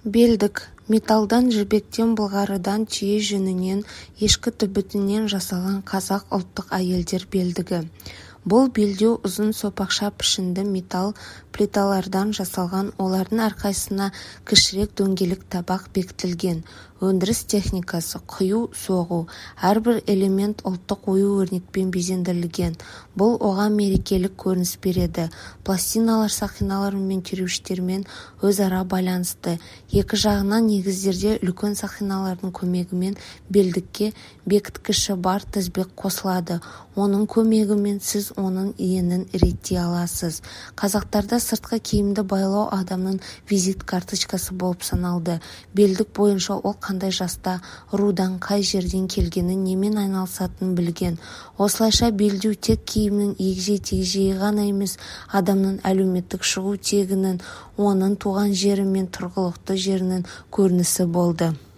Белдік – металдан, жібектен, былғарыдан, түйе жүнінен, ешкі түбітінен жасалған қазақ ұлттық әйелдер белдігі. Бұл белдеу ұзын сопақша пішінді металл плиталардан жасалған, олардың әрқайсысына кішірек дөңгелек табақ бекітілген. Өндіріс техникасы құю, соғу. Әрбір элемент ұлттық ою-өрнекпен безендірілген. Бұл оған мерекелік көрініс береді. Пластиналар сақиналар мен түйреуіштермен өзара байланысты. Екі жағынан негіздерде үлкен сақиналардың көмегімен белдікке бекіткіші бар тізбек қосылады. Оның көмегімен сіз оның енін реттей аласыз. Қазақтарда сыртқы киімді байлау адамның визит карточкасы болып саналды. Белдік бойынша ол қандай жаста, рудан, қай жерден келгенін, немен айналысатынын білген. Осылайша белдеу тек киімнің егжей-тегжейі ғана емес, адамның әлеуметтік шығу тегінің, оның туған жері мен тұрғылықты жерінің көрінісі болды.